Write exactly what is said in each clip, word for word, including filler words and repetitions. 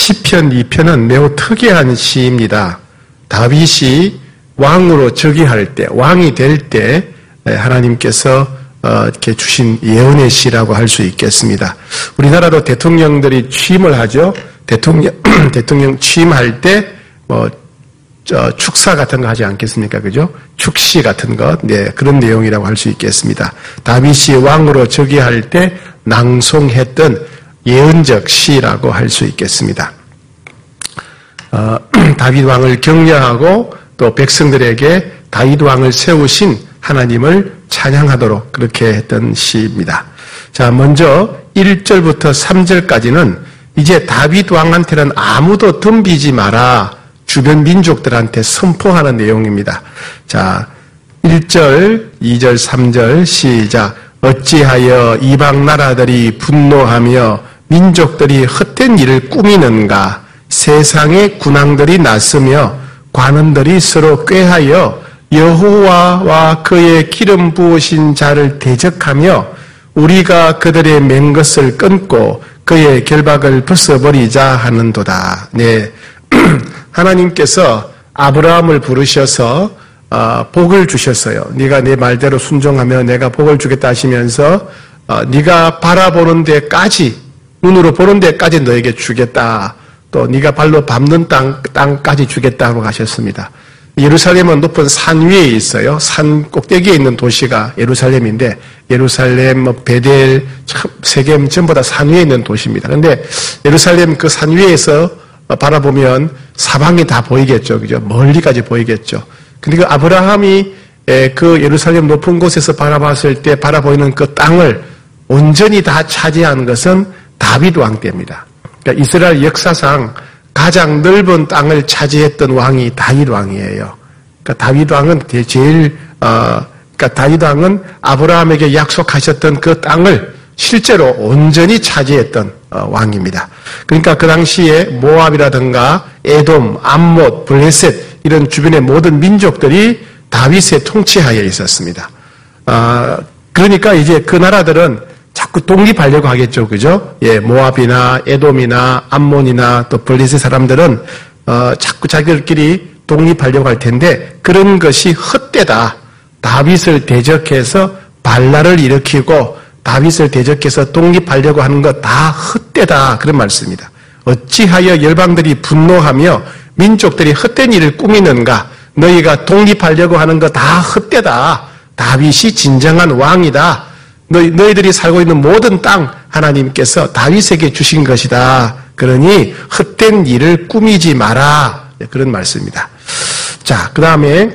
시편 이 편은 매우 특이한 시입니다. 다윗이 왕으로 즉위할 때, 왕이 될 때 하나님께서 이렇게 주신 예언의 시라고 할 수 있겠습니다. 우리나라도 대통령들이 취임을 하죠. 대통령 대통령 취임할 때 뭐 축사 같은 거 하지 않겠습니까? 그죠? 축시 같은 것, 네, 그런 내용이라고 할 수 있겠습니다. 다윗이 왕으로 즉위할 때 낭송했던 예언적 시라고 할 수 있겠습니다. 어, 다윗 왕을 격려하고 또 백성들에게 다윗 왕을 세우신 하나님을 찬양하도록 그렇게 했던 시입니다. 자, 먼저 일 절부터 삼 절까지는 이제 다윗 왕한테는 아무도 덤비지 마라. 주변 민족들한테 선포하는 내용입니다. 자, 일 절, 이 절, 삼 절 시작. 어찌하여 이방 나라들이 분노하며 민족들이 헛된 일을 꾸미는가? 세상의 군왕들이 났으며 관원들이 서로 꾀하여 여호와와 그의 기름 부으신 자를 대적하며 우리가 그들의 맨 것을 끊고 그의 결박을 벗어버리자 하는도다. 네, 하나님께서 아브라함을 부르셔서 어, 복을 주셨어요. 네가 내 말대로 순종하면 내가 복을 주겠다 하시면서 어, 네가 바라보는 데까지, 눈으로 보는 데까지 너에게 주겠다. 또 네가 발로 밟는 땅, 땅까지 주겠다고 하셨습니다. 예루살렘은 높은 산 위에 있어요. 산 꼭대기에 있는 도시가 예루살렘인데 예루살렘, 뭐 베델, 세겜 전부 다 산 위에 있는 도시입니다. 그런데 예루살렘 그 산 위에서 바라보면 사방이 다 보이겠죠. 그죠? 멀리까지 보이겠죠. 근데 그 아브라함이 그 예루살렘 높은 곳에서 바라봤을 때 바라보이는 그 땅을 온전히 다 차지한 것은 다윗 왕 때입니다. 그러니까 이스라엘 역사상 가장 넓은 땅을 차지했던 왕이 다윗 왕이에요. 그러니까 다윗 왕은 제일 어, 그러니까 다윗 왕은 아브라함에게 약속하셨던 그 땅을 실제로 온전히 차지했던 어, 왕입니다. 그러니까 그 당시에 모압이라든가 에돔, 암못, 블레셋 이런 주변의 모든 민족들이 다윗의 통치하에 있었습니다. 어, 그러니까 이제 그 나라들은 자꾸 독립하려고 하겠죠, 그죠? 예, 모압이나 에돔이나 암몬이나 또 블레셋 사람들은 어, 자꾸 자기들끼리 독립하려고 할 텐데 그런 것이 헛되다. 다윗을 대적해서 반란을 일으키고 다윗을 대적해서 독립하려고 하는 것 다 헛되다. 그런 말씀입니다. 어찌하여 열방들이 분노하며 민족들이 헛된 일을 꾸미는가? 너희가 독립하려고 하는 것 다 헛되다. 다윗이 진정한 왕이다. 너희, 너희들이 살고 있는 모든 땅 하나님께서 다윗에게 주신 것이다. 그러니 헛된 일을 꾸미지 마라. 그런 말씀입니다. 자, 그 다음에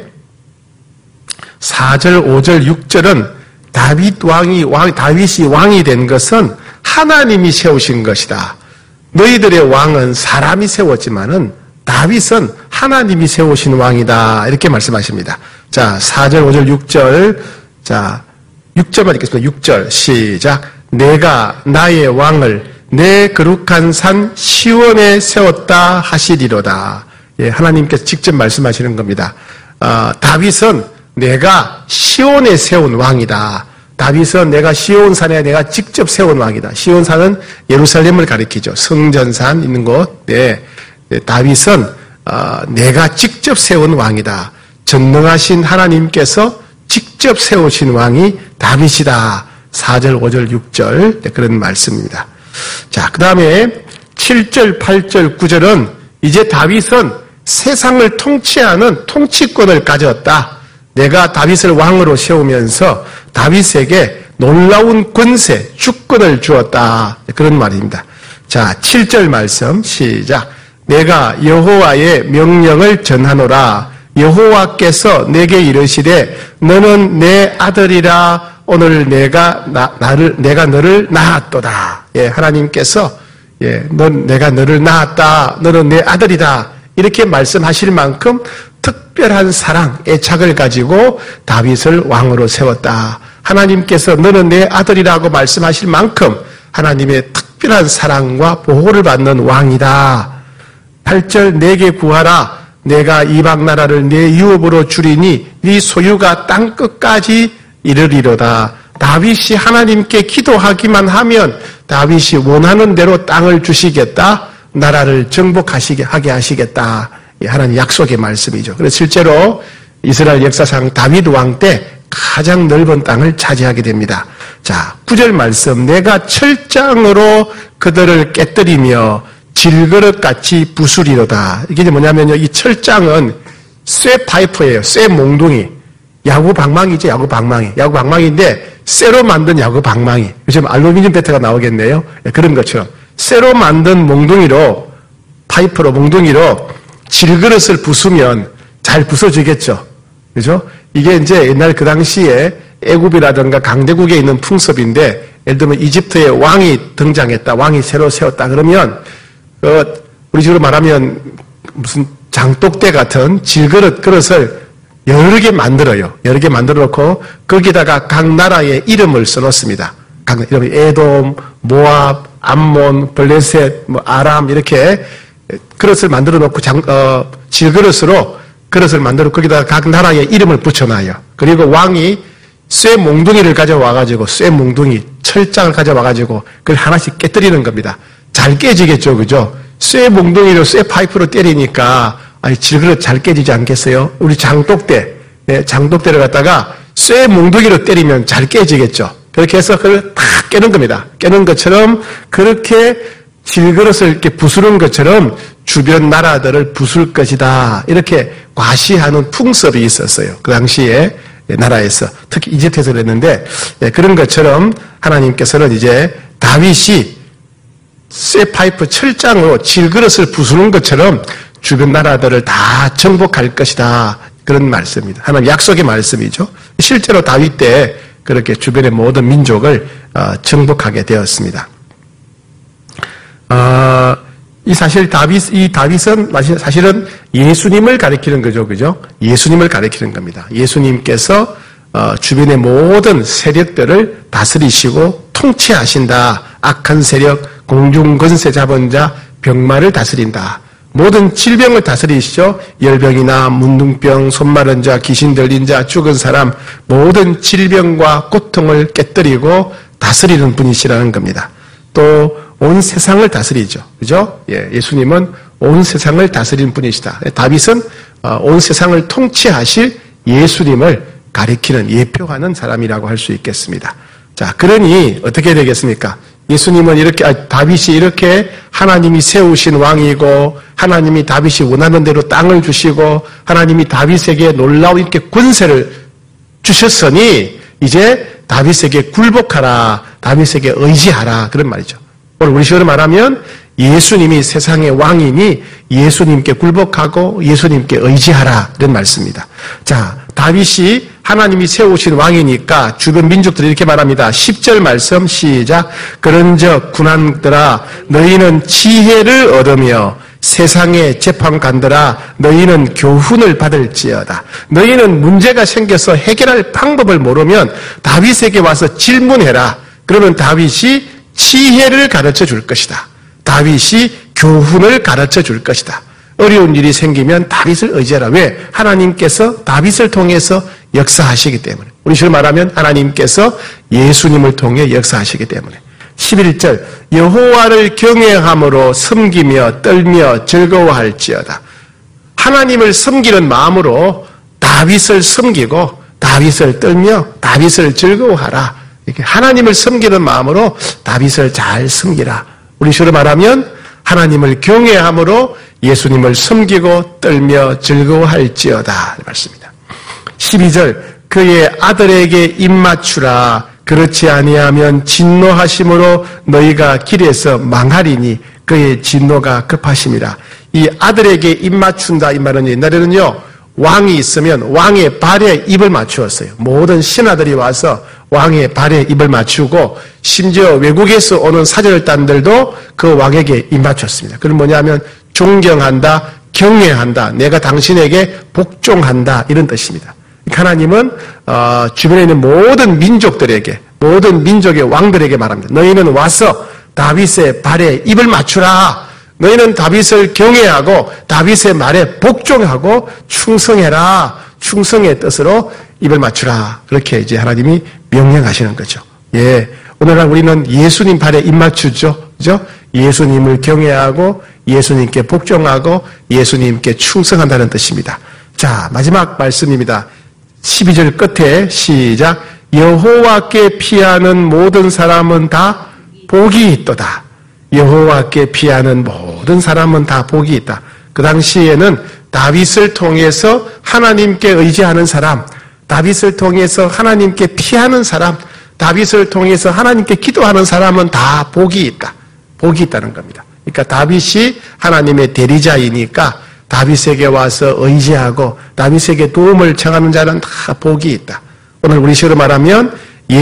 사 절, 오 절, 육 절은 다윗 왕이, 왕, 다윗이 왕이 된 것은 하나님이 세우신 것이다. 너희들의 왕은 사람이 세웠지만은 다윗은 하나님이 세우신 왕이다. 이렇게 말씀하십니다. 자, 사 절, 오 절, 육 절. 자, 육 절만 읽겠습니다. 육 절 시작. 내가 나의 왕을 내 거룩한 산 시온에 세웠다 하시리로다. 예, 하나님께서 직접 말씀하시는 겁니다. 어, 다윗은 내가 시온에 세운 왕이다. 다윗은 내가 시온산에 내가 직접 세운 왕이다. 시온산은 예루살렘을 가리키죠. 성전산 있는 곳. 네, 네, 다윗은 어, 내가 직접 세운 왕이다. 전능하신 하나님께서 직접 세우신 왕이 다윗이다. 사 절, 오 절, 육 절 네, 그런 말씀입니다. 자, 그 다음에 칠 절, 팔 절, 구 절은 이제 다윗은 세상을 통치하는 통치권을 가졌다. 내가 다윗을 왕으로 세우면서 다윗에게 놀라운 권세, 주권을 주었다. 그런 말입니다. 자, 칠 절 말씀 시작. 내가 여호와의 명령을 전하노라. 여호와께서 내게 이르시되 너는 내 아들이라. 오늘 내가 나, 나를 내가 너를 낳았도다. 예, 하나님께서 예, 넌 내가 너를 낳았다. 너는 내 아들이다. 이렇게 말씀하실 만큼 특별한 사랑, 애착을 가지고 다윗을 왕으로 세웠다. 하나님께서 너는 내 아들이라고 말씀하실 만큼 하나님의 특별한 사랑과 보호를 받는 왕이다. 팔 절 내게 구하라. 내가 이방 나라를 내 유업으로 주리니 네 소유가 땅 끝까지 이르리로다. 다윗이 하나님께 기도하기만 하면 다윗이 원하는 대로 땅을 주시겠다. 나라를 정복하시게 하게 하시겠다. 하나님 약속의 말씀이죠. 그래서 실제로 이스라엘 역사상 다윗 왕 때 가장 넓은 땅을 차지하게 됩니다. 자, 구 절 말씀. 내가 철장으로 그들을 깨뜨리며 질그릇같이 부수리로다. 이게 뭐냐면요. 이 철장은 쇠 파이프예요. 쇠 몽둥이. 야구 방망이죠. 야구 방망이. 야구 방망이인데 쇠로 만든 야구 방망이. 요즘 알루미늄 배트가 나오겠네요. 그런 것처럼. 쇠로 만든 몽둥이로, 파이프로, 몽둥이로 질그릇을 부수면 잘 부서지겠죠. 그죠? 이게 이제 옛날 그 당시에 애굽이라든가 강대국에 있는 풍습인데, 예를 들면 이집트에 왕이 등장했다, 왕이 새로 세웠다 그러면, 어, 우리 식으로 말하면 무슨 장독대 같은 질그릇, 그릇을 여러 개 만들어요. 여러 개 만들어 놓고, 거기다가 각 나라의 이름을 써놓습니다. 각 이름이 에돔, 모압, 암몬, 블레셋, 뭐 아람, 이렇게 그릇을 만들어 놓고 장, 어, 질그릇으로 그릇을 만들어 거기다가 각 나라의 이름을 붙여놔요. 그리고 왕이 쇠 몽둥이를 가져와가지고, 쇠 몽둥이, 철장을 가져와가지고, 그걸 하나씩 깨뜨리는 겁니다. 잘 깨지겠죠, 그죠? 쇠 몽둥이로, 쇠 파이프로 때리니까, 아니, 질그릇 잘 깨지지 않겠어요? 우리 장독대, 네, 장독대를 갖다가 쇠 몽둥이로 때리면 잘 깨지겠죠? 그렇게 해서 그걸 다 깨는 겁니다. 깨는 것처럼, 그렇게 질그릇을 이렇게 부수는 것처럼 주변 나라들을 부술 것이다. 이렇게 과시하는 풍습이 있었어요. 그 당시에 나라에서. 특히 이집트에서 그랬는데, 그런 것처럼 하나님께서는 이제 다윗이 쇠 파이프 철장으로 질그릇을 부수는 것처럼 주변 나라들을 다 정복할 것이다. 그런 말씀입니다. 하나님 약속의 말씀이죠. 실제로 다윗 때 그렇게 주변의 모든 민족을 정복하게 되었습니다. 어, 이 사실 다윗, 이 다윗은 사실은 예수님을 가리키는 거죠. 그죠? 예수님을 가리키는 겁니다. 예수님께서 어, 주변의 모든 세력들을 다스리시고 통치하신다. 악한 세력, 공중권세 잡은 자, 병마를 다스린다. 모든 질병을 다스리시죠. 열병이나 문둥병, 손마른 자, 귀신 들린 자, 죽은 사람, 모든 질병과 고통을 깨뜨리고 다스리는 분이시라는 겁니다. 또 온 세상을 다스리죠. 그죠? 예, 예수님은 온 세상을 다스리는 분이시다. 다윗은 온 세상을 통치하실 예수님을 가리키는, 예표하는 사람이라고 할 수 있겠습니다. 자, 그러니 어떻게 되겠습니까? 예수님은 이렇게, 아, 다윗이 이렇게 하나님이 세우신 왕이고, 하나님이 다윗이 원하는 대로 땅을 주시고, 하나님이 다윗에게 놀라운 이렇게 권세를 주셨으니, 이제 다윗에게 굴복하라, 다윗에게 의지하라, 그런 말이죠. 오늘 우리 식으로 말하면 예수님이 세상의 왕이니 예수님께 굴복하고 예수님께 의지하라, 이런 말씀입니다. 자, 다윗이 하나님이 세우신 왕이니까 주변 민족들이 이렇게 말합니다. 십 절 말씀 시작. 그런즉 군왕들아 너희는 지혜를 얻으며 세상의 재판관들아 너희는 교훈을 받을지어다. 너희는 문제가 생겨서 해결할 방법을 모르면 다윗에게 와서 질문해라. 그러면 다윗이 지혜를 가르쳐 줄 것이다. 다윗이 교훈을 가르쳐 줄 것이다. 어려운 일이 생기면 다윗을 의지하라. 왜? 하나님께서 다윗을 통해서 역사하시기 때문에. 우리 식으로 말하면 하나님께서 예수님을 통해 역사하시기 때문에. 십일 절 여호와를 경외함으로 섬기며 떨며 즐거워할지어다. 하나님을 섬기는 마음으로 다윗을 섬기고 다윗을 떨며 다윗을 즐거워하라. 이렇게 하나님을 섬기는 마음으로 다윗을 잘 섬기라. 우리 식으로 말하면 하나님을 경외함으로 예수님을 섬기고 떨며 즐거워할지어다. 말씀입니다. 십이 절 그의 아들에게 입맞추라. 그렇지 아니하면 진노하심으로 너희가 길에서 망하리니 그의 진노가 급하심이라. 이 아들에게 입맞춘다 이 말은 옛날에는요 왕이 있으면 왕의 발에 입을 맞추었어요. 모든 신하들이 와서 왕의 발에 입을 맞추고 심지어 외국에서 오는 사절단들도 그 왕에게 입 맞췄습니다. 그건 뭐냐면 존경한다, 경외한다, 내가 당신에게 복종한다 이런 뜻입니다. 하나님은 어, 주변에 있는 모든 민족들에게 모든 민족의 왕들에게 말합니다. 너희는 와서 다윗의 발에 입을 맞추라. 너희는 다윗을 경외하고 다윗의 말에 복종하고 충성해라. 충성의 뜻으로 입을 맞추라. 그렇게 이제 하나님이 명령하시는 거죠. 예. 오늘날 우리는 예수님 발에 입 맞추죠. 그죠? 예수님을 경외하고 예수님께 복종하고 예수님께 충성한다는 뜻입니다. 자, 마지막 말씀입니다. 십이 절 끝에 시작. 여호와께 피하는 모든 사람은 다 복이 있도다. 여호와께 피하는 모든 사람은 다 복이 있다. 그 당시에는 다윗을 통해서 하나님께 의지하는 사람, 다윗을 통해서 하나님께 피하는 사람, 다윗을 통해서 하나님께 기도하는 사람은 다 복이 있다. 복이 있다는 겁니다. 그러니까 다윗이 하나님의 대리자이니까 다윗에게 와서 의지하고 다윗에게 도움을 청하는 자는 다 복이 있다. 오늘 우리 식으로 말하면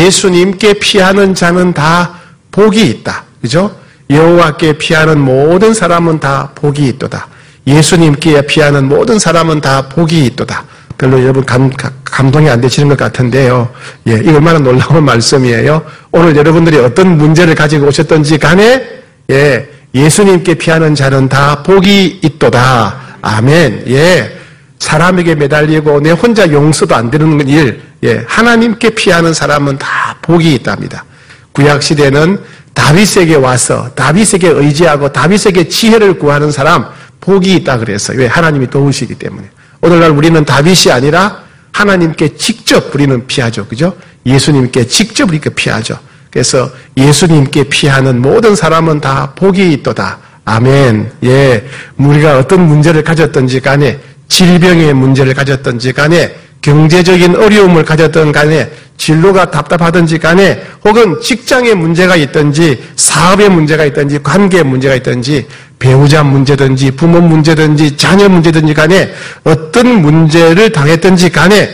예수님께 피하는 자는 다 복이 있다. 그죠? 여호와께 피하는 모든 사람은 다 복이 있도다. 예수님께 피하는 모든 사람은 다 복이 있도다. 별로 여러분 감, 감동이 안 되시는 것 같은데요. 예, 이거 얼마나 놀라운 말씀이에요. 오늘 여러분들이 어떤 문제를 가지고 오셨던지 간에 예, 예수님께 피하는 자는 다 복이 있도다. 아멘. 예, 사람에게 매달리고 내 혼자 용서도 안 되는 일, 예, 하나님께 피하는 사람은 다 복이 있답니다. 구약 시대는 다윗에게 와서 다윗에게 의지하고 다윗에게 지혜를 구하는 사람 복이 있다 그랬어요. 왜? 하나님이 도우시기 때문에. 오늘날 우리는 다윗이 아니라 하나님께 직접 우리는 피하죠. 그죠? 예수님께 직접 우리가 피하죠. 그래서 예수님께 피하는 모든 사람은 다 복이 있도다. 아멘. 예. 우리가 어떤 문제를 가졌던지 간에, 질병의 문제를 가졌던지 간에, 경제적인 어려움을 가졌던 간에, 진로가 답답하든지 간에, 혹은 직장에 문제가 있든지, 사업에 문제가 있든지, 관계에 문제가 있든지, 배우자 문제든지, 부모 문제든지, 자녀 문제든지 간에, 어떤 문제를 당했든지 간에,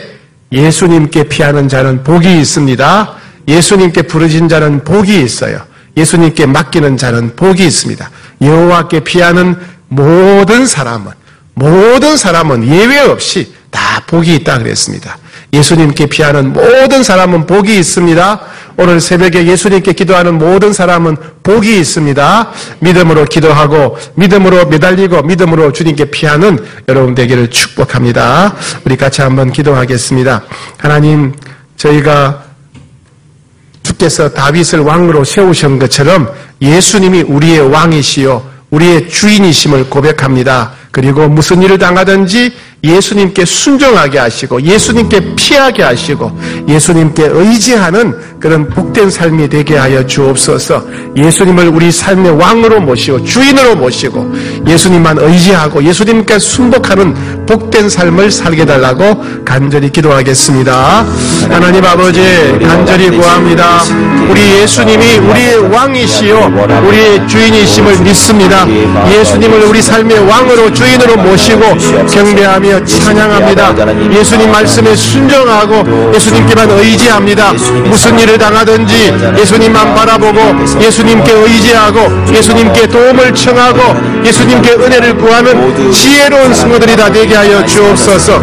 예수님께 피하는 자는 복이 있습니다. 예수님께 부르신 자는 복이 있어요. 예수님께 맡기는 자는 복이 있습니다. 여호와께 피하는 모든 사람은, 모든 사람은 예외 없이 다 복이 있다 그랬습니다. 예수님께 피하는 모든 사람은 복이 있습니다. 오늘 새벽에 예수님께 기도하는 모든 사람은 복이 있습니다. 믿음으로 기도하고 믿음으로 매달리고 믿음으로 주님께 피하는 여러분 되기를 축복합니다. 우리 같이 한번 기도하겠습니다. 하나님, 저희가 주께서 다윗을 왕으로 세우신 것처럼 예수님이 우리의 왕이시요 우리의 주인이심을 고백합니다. 그리고 무슨 일을 당하든지 예수님께 순종하게 하시고 예수님께 피하게 하시고 예수님께 의지하는 그런 복된 삶이 되게 하여 주옵소서. 예수님을 우리 삶의 왕으로 모시고 주인으로 모시고 예수님만 의지하고 예수님께 순복하는 복된 삶을 살게 달라고 간절히 기도하겠습니다. 하나님 아버지, 간절히 구합니다. 우리 예수님이 우리의 왕이시요 우리의 주인이심을 믿습니다. 예수님을 우리 삶의 왕으로 주인으로 모시고 경배하며 찬양합니다. 예수님 말씀에 순종하고 예수님께만 의지합니다. 무슨 일을 당하든지 예수님만 바라보고 예수님께 의지하고 예수님께 도움을 청하고 예수님께 은혜를 구하는 지혜로운 성도들이 다 되게 하여 주옵소서.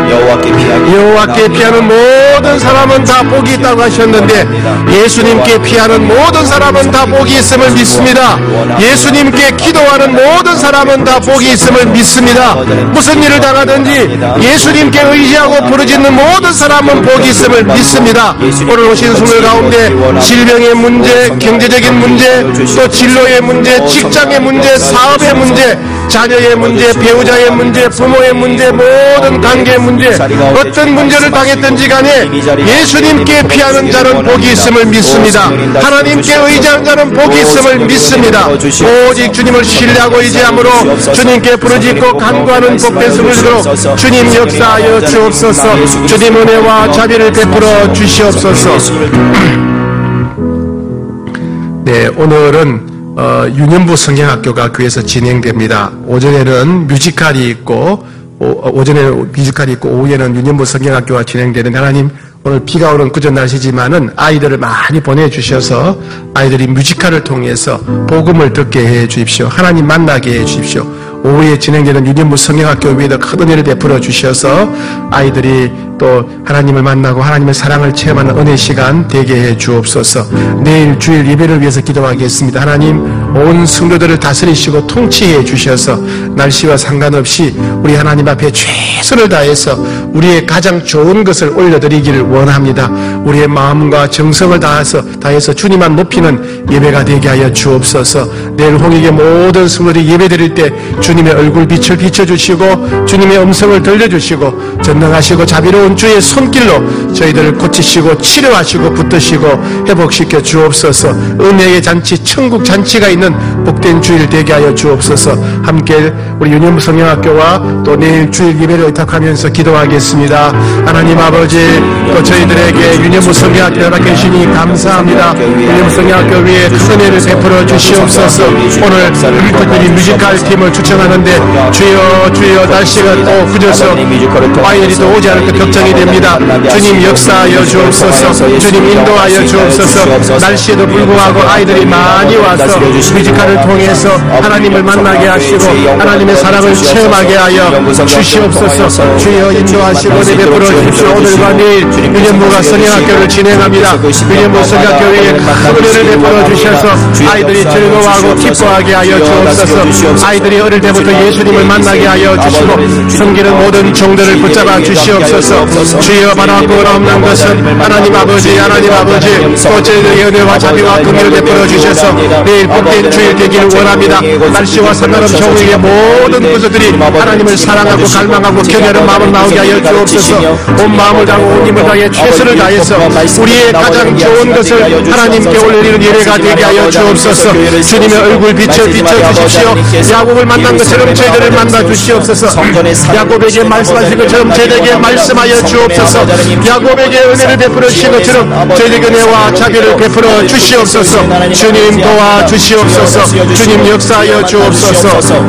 여호와께 피하는 모든 사람은 다 복이 있다고 하셨는데 예수님께 피하는 모든 사람은 다 복이 있음을 믿습니다. 예수님께 기도하는 모든 사람은 다 복이 있음을 믿습니다. 무슨 일을 당하든지 예수님께 의지하고 부르짖는 모든 사람은 복이 있음을 믿습니다. 오늘 오신 성도 가운데 질병의 문제, 경제적인 문제, 또 진로의 문제, 직장의 문제, 사업의 문제, 자녀의 문제, 배우자의 문제, 부모의 문제, 모든 관계의 문제, 어떤 문제를 당했든지 간에 예수님께 피하는 자는 복이 있음을 믿습니다. 하나님께 의지하는 자는 복이 있음을 믿습니다. 오직 주님을 신뢰하고 의지함으로 주님께 부르짖고 간구하는 복된 성도들로 주님 역사하여 주옵소서. 주님 은혜와 자비를 베풀어 주시옵소서. 네, 오늘은 어, 유년부 성경학교가 교회에서 진행됩니다. 오전에는 뮤지컬이 있고 오, 오전에는 뮤지컬이 있고 오후에는 유년부 성경학교가 진행되는 하나님 오늘 비가 오는 그전 날씨지만은 아이들을 많이 보내주셔서 아이들이 뮤지컬을 통해서 복음을 듣게 해 주십시오. 하나님 만나게 해 주십시오. 오후에 진행되는 유년부 성경학교 위에도 큰 은혜를 베풀어 주셔서 아이들이 또 하나님을 만나고 하나님의 사랑을 체험하는 은혜 시간 되게 해 주옵소서. 내일 주일 예배를 위해서 기도하겠습니다. 하나님 온 성도들을 다스리시고 통치해 주셔서 날씨와 상관없이 우리 하나님 앞에 최선을 다해서 우리의 가장 좋은 것을 올려드리기를 원합니다. 우리의 마음과 정성을 다해서, 다해서 주님만 높이는 예배가 되게 하여 주옵소서. 내일 홍익의 모든 성도들이 예배드릴 때 주님의 얼굴 빛을 비춰주시고 주님의 음성을 들려주시고 전능하시고 자비로운 주의 손길로 저희들을 고치시고 치료하시고 붙드시고 회복시켜 주옵소서. 은혜의 잔치, 천국 잔치가 있는 복된 주일 되게 하여 주옵소서. 함께 우리 유년부 성령학교와 또 내일 주일 예배를 의탁하면서 기도하겠습니다. 하나님 아버지, 또 저희들에게 유년부 성령학교 허락해 주시니 감사합니다. 유년부 성령학교 위에 큰 은혜를 베풀어 주시옵소서. 오늘 특별히 뮤지컬 팀을 추천하는데 주여 주여 날씨가 또 굳어서 아이들이 또 오지 않을 것 걱정이 됩니다. 주님 역사하여 주옵소서. 주님 인도하여 주옵소서. 날씨에도 불구하고 아이들이 많이 와서 뮤지컬을 통해서 하나님을 만나게 하시고 하나님의 사랑을 체험하게 하여 주시옵소서. 주여 인도하시고 베풀어 주십시오. 오늘과 내일 유년부가 성령학교를 진행합니다. 유년부 성령학교에 큰 은혜를 베풀어 주셔서 아이들이 즐거워하고 기뻐하게 하여 주옵소서. 아이들이 어릴 때부터 예수님을 만나게 하여 주시고 섬기는 모든 종들을 붙잡아 주시옵소서. 주여 바라보거나 없는 것은 하나님 아버지, 하나님 아버지, 또 저희들의 은혜와 자비와 긍휼을 베풀어 주셔서 내일 복된 주일 되기를 원합니다. 날씨와 상관없이 우리의 모든 구조들이 하나님을 사랑하고 갈망하고 경외하는 마음을 나오게 하여 주옵소서. 온 마음을 다하고 온 힘을 다해 최선을 다해서 우리의 가장 좋은 것을 하나님께 올리는 예배가 되게 하여 주옵소서. 주님의 얼굴 비춰 비춰 주십시오. 야곱을 만난 것처럼 저희들을 만나 주시옵소서. 야곱에게 말씀하신 것처럼 저희에게 말씀하여 주옵소서. 야곱에게 은혜를 베풀어 주신 것처럼 저희에게 은혜와 자비를 베풀어 주시옵소서. 주님 도와 주시옵소서. 주님 역사하여 주옵소서.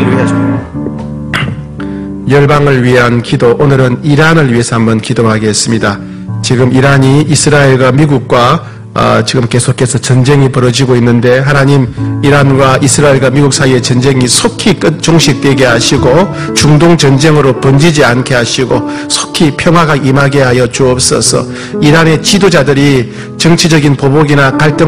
열방을 위한 기도, 오늘은 이란을 위해서 한번 기도하겠습니다. 지금 이란이 이스라엘과 미국과 어, 지금 계속해서 전쟁이 벌어지고 있는데 하나님 이란과 이스라엘과 미국 사이의 전쟁이 속히 끝 종식되게 하시고 중동 전쟁으로 번지지 않게 하시고 속히 평화가 임하게 하여 주옵소서. 이란의 지도자들이 정치적인 보복이나 갈등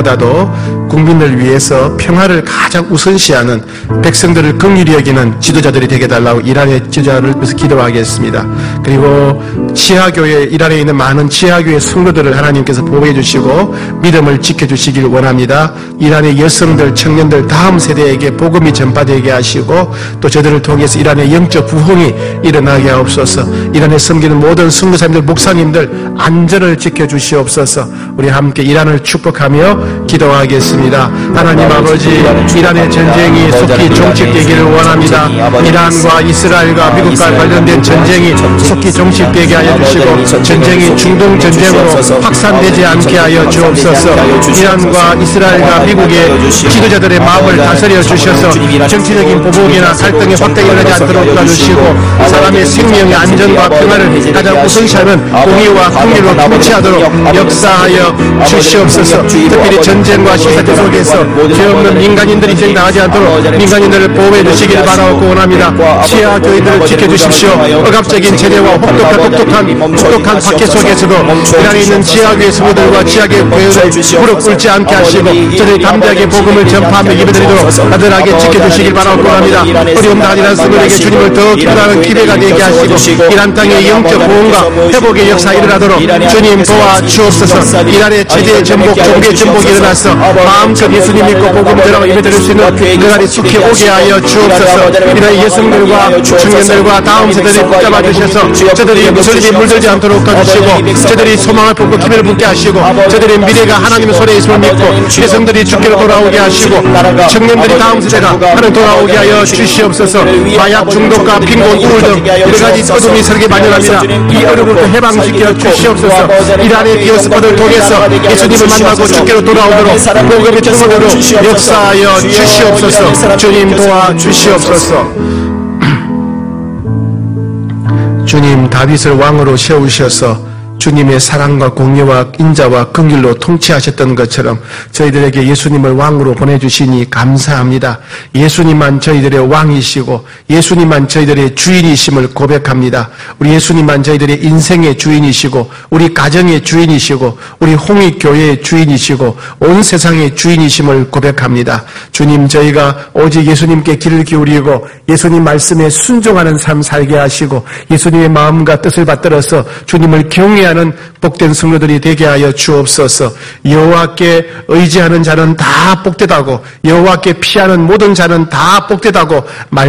확대보다도 국민을 위해서 평화를 가장 우선시하는 백성들을 긍휼히 여기는 지도자들이 되게 달라고 이란의 지도자를 위해서 기도하겠습니다. 그리고 치하교회, 이란에 있는 많은 치하교회 성도들을 하나님께서 보호해 주시고 믿음을 지켜주시길 원합니다. 이란의 여성들, 청년들 다음 세대에게 복음이 전파되게 하시고 또 저들을 통해서 이란의 영적 부흥이 일어나게 하옵소서. 이란에 섬기는 모든 선교사님들, 목사님들 안전을 지켜주시옵소서. 우리 함께 이란을 축복하며 기도하겠습니다. 하나님 아버지, 이란의 전쟁이 속히 종식되기를 원합니다. 이란과 이스라엘과 미국과 관련된 전쟁이 속히 종식되게 하여 주시고 전쟁이 중동 전쟁으로 확산되지 않게 하여 주옵소서. 이란과 이스라엘과 미국의 지도자들의 마음을 다스려 주셔서 정치적인 보복이나 갈등의 확대가 일어나지 않도록 도와주시고 사람의 생명의 안전과 평화를 가장 우선시하는 공의와 긍휼로 통치하도록 역사하여 주시옵소서. 특별히 전쟁과 시사태 속에서 죄 없는 민간인들이 희생당하지 않도록 민간인들을 보호해 주시길 바라고 원합니다. 치아 교인들을 지켜주십시오. 억압적인 체제와 혹독한 혹독한 혹독한 박해 속에서도 이란에 있는 지하교회 성도들과 지하교회 교회를 무릎 꿇지 않게 하시고 저들이 담대하게 복음을 전파하며 예배드리도록 아들하게 지켜주시길 바라고 원합니다. 어려움 당하는 성도에게 주님을 더 기도하는 기회가 되게 하시고 이란 땅의 영적 보험과 회복의 역사 일어나도록 주님 도와 주옵소서. 이란의 체제의 전복, 종교의 전복이 일어나서 마음껏 예수님 믿고 복음 들어 예배드릴 수 있는 그날이 속히 오게 하여 주옵소서. 이란의 여성들과 청년들과 다음 세대를 붙잡아 주셔서 저들이 무슬림에 물들지 않도록 도와주시고 저들이 소망을 품고 기회를 붙게 하시고 저들의 미래가 하나님의 손에 있음을 믿고 여성들이 주께로 돌아오게 하시고 청년들이 다음 세대가 하나님 돌아오게 하여 주시옵소서. 마약 중독과 빈곤, 우울 등 여러가지 어둠이 설계 만연합니다. 이 어둠부터 해방시켜 주시옵소서. 이란의 디어스퍼를 통해서 예수님을 만나고 주께로 돌아오도록 복음의 증거로 역사하여 주시옵소서. 주님 도와 주시옵소서. 주님 다윗을 왕으로 세우셔서 주님의 사랑과 공의와 인자와 긍휼로 통치하셨던 것처럼 저희들에게 예수님을 왕으로 보내주시니 감사합니다. 예수님만 저희들의 왕이시고 예수님만 저희들의 주인이심을 고백합니다. 우리 예수님만 저희들의 인생의 주인이시고 우리 가정의 주인이시고 우리 홍익교회의 주인이시고 온 세상의 주인이심을 고백합니다. 주님, 저희가 오직 예수님께 귀를 기울이고 예수님 말씀에 순종하는 삶 살게 하시고 예수님의 마음과 뜻을 받들어서 주님을 경외하는 복된 성도들이 되게 하여 주옵소서. 여호와께 의지하는 자는 다 복되다고, 여호와께 피하는 모든 자는 다 복되다고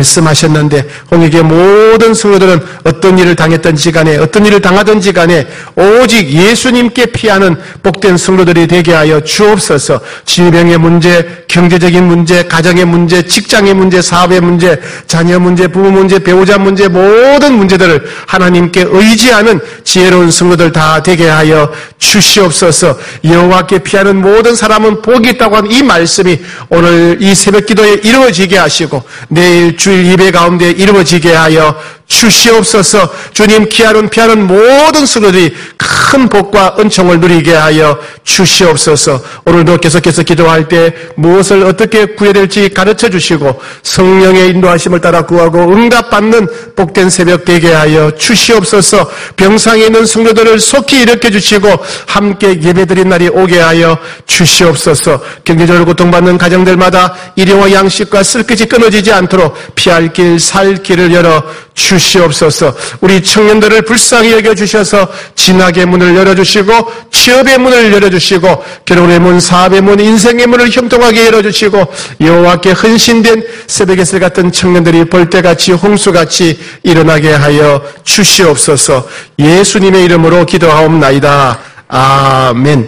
말씀하셨는데, 홍익의 모든 성도들은 어떤 일을 당했든지 간에 어떤 일을 당하든지 간에 오직 예수님께 피하는 복된 성도들이 되게 하여 주옵소서. 질병의 문제, 경제적인 문제, 가정의 문제, 직장의 문제, 사업의 문제, 자녀 문제, 부부 문제, 배우자 문제, 모든 문제들을 하나님께 의지하는 지혜로운 성도들 다 되게 하여 주시옵소서. 여호와께 피하는 모든 사람은 복이 있다고 하는 이 말씀이 오늘 이 새벽 기도에 이루어지게 하시고 내일 주일 예배 가운데 이루어지게 하여 주시옵소서. 주님, 기하는 피하는 모든 성도들이 큰 복과 은총을 누리게 하여 주시옵소서. 오늘도 계속해서 기도할 때 무엇을 어떻게 구해야 될지 가르쳐 주시고 성령의 인도하심을 따라 구하고 응답받는 복된 새벽 되게 하여 주시옵소서. 병상에 있는 성도들을 속히 일으켜 주시고 함께 예배드린 날이 오게 하여 주시옵소서. 경제적으로 고통받는 가정들마다 일용와 양식과 쓸것이 끊어지지 않도록 피할 길, 살 길을 열어 주시옵소서. 우리 청년들을 불쌍히 여겨주셔서 진학의 문을 열어주시고 취업의 문을 열어주시고 결혼의 문, 사업의 문, 인생의 문을 형통하게 열어주시고 여호와께 헌신된 새벽의 새 같은 청년들이 벌떼같이 홍수같이 일어나게 하여 주시옵소서. 예수님의 이름으로 기도하옵나이다. 아멘.